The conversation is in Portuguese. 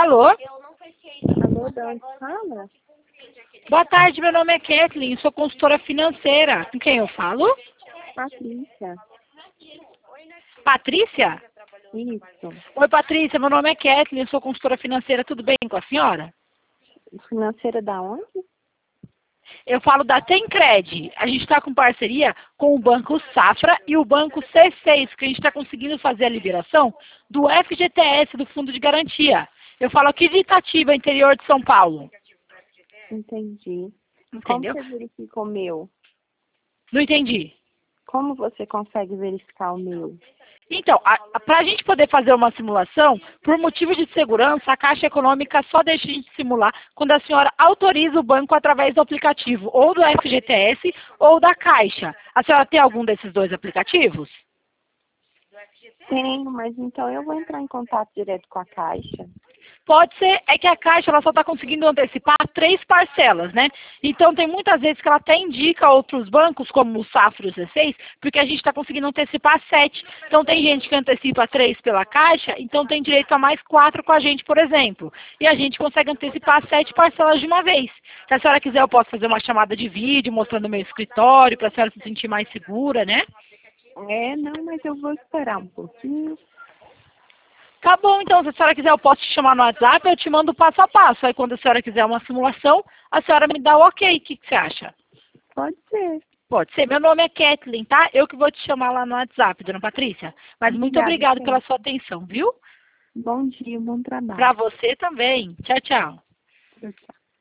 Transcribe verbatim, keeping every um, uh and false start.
Alô? Alô, de onde fala? Boa tarde, meu nome é Kathleen, sou consultora financeira. Com quem eu falo? Patrícia. Patrícia? Isso. Oi, Patrícia, meu nome é Kathleen, sou consultora financeira. Tudo bem com a senhora? Financeira da onde? Eu falo da Tencred. A gente está com parceria com o Banco Safra e o Banco C seis, que a gente está conseguindo fazer a liberação do F G T S, do Fundo de Garantia. Eu falo aqui de Itatiba, interior de São Paulo. Entendi. Entendeu? Como você verifica o meu? Não entendi. Como você consegue verificar o meu? Então, para a gente poder fazer uma simulação, por motivo de segurança, a Caixa Econômica só deixa a gente simular quando a senhora autoriza o banco através do aplicativo, ou do F G T S ou da Caixa. A senhora tem algum desses dois aplicativos? Tenho, mas então eu vou entrar em contato direto com a Caixa. Pode ser, é que a Caixa ela só está conseguindo antecipar três parcelas, né? Então tem muitas vezes que ela até indica outros bancos, como o Safra e o C seis, porque a gente está conseguindo antecipar sete. Então tem gente que antecipa três pela Caixa, então tem direito a mais quatro com a gente, por exemplo. E a gente consegue antecipar sete parcelas de uma vez. Se a senhora quiser, eu posso fazer uma chamada de vídeo mostrando o meu escritório, para a senhora se sentir mais segura, né? É, não, mas eu vou esperar um pouquinho. Tá bom, então, se a senhora quiser, eu posso te chamar no WhatsApp, eu te mando o passo a passo. Aí, quando a senhora quiser uma simulação, a senhora me dá o ok. O que, que você acha? Pode ser. Pode ser. Meu nome é Kathleen, tá? Eu que vou te chamar lá no WhatsApp, dona Patrícia. Mas muito Obrigada, obrigado senhora. pela sua atenção, viu? Bom dia, bom trabalho. Pra você também. Tchau, tchau. Tchau, tchau.